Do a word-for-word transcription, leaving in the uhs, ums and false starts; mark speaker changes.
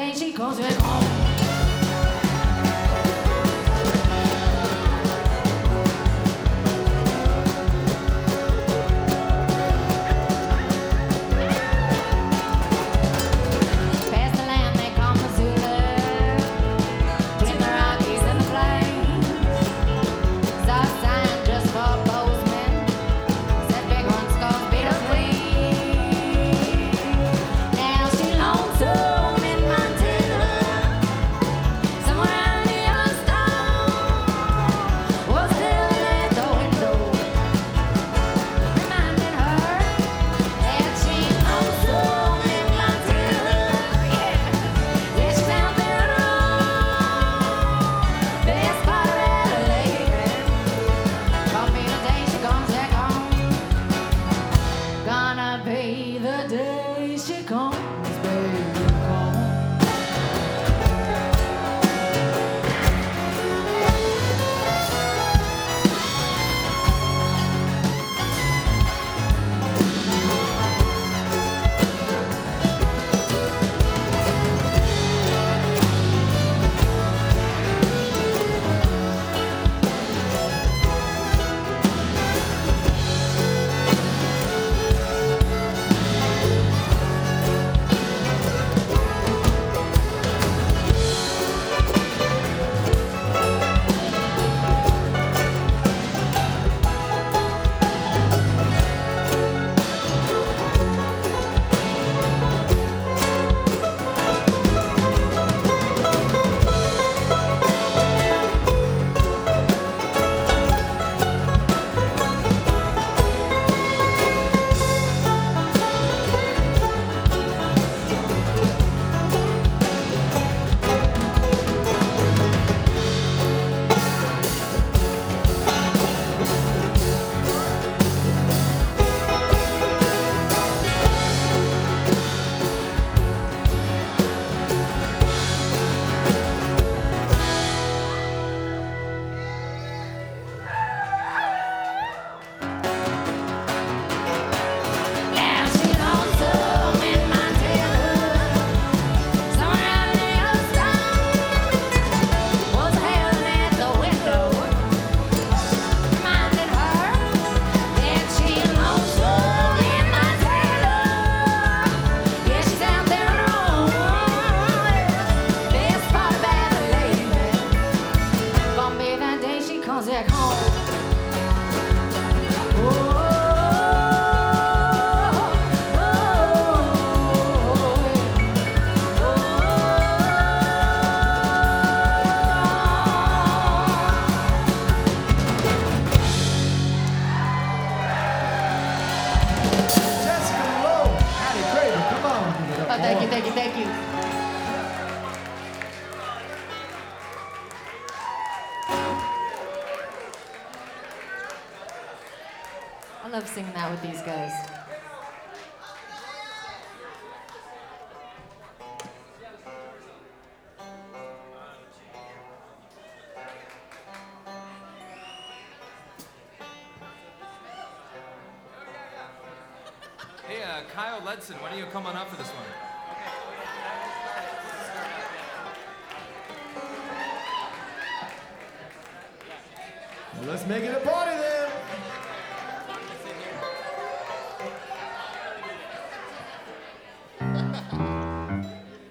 Speaker 1: day she comes back home. Be the day she comes back home. Back home. Oh, oh, oh,
Speaker 2: Jessica Malone, Hattie Craven, come on.
Speaker 1: oh, thank you, thank you, thank you. I love singing that with these guys.
Speaker 3: Hey, uh, Kyle Ledson, why don't you come on up for this one?
Speaker 2: Well, let's make it a party then.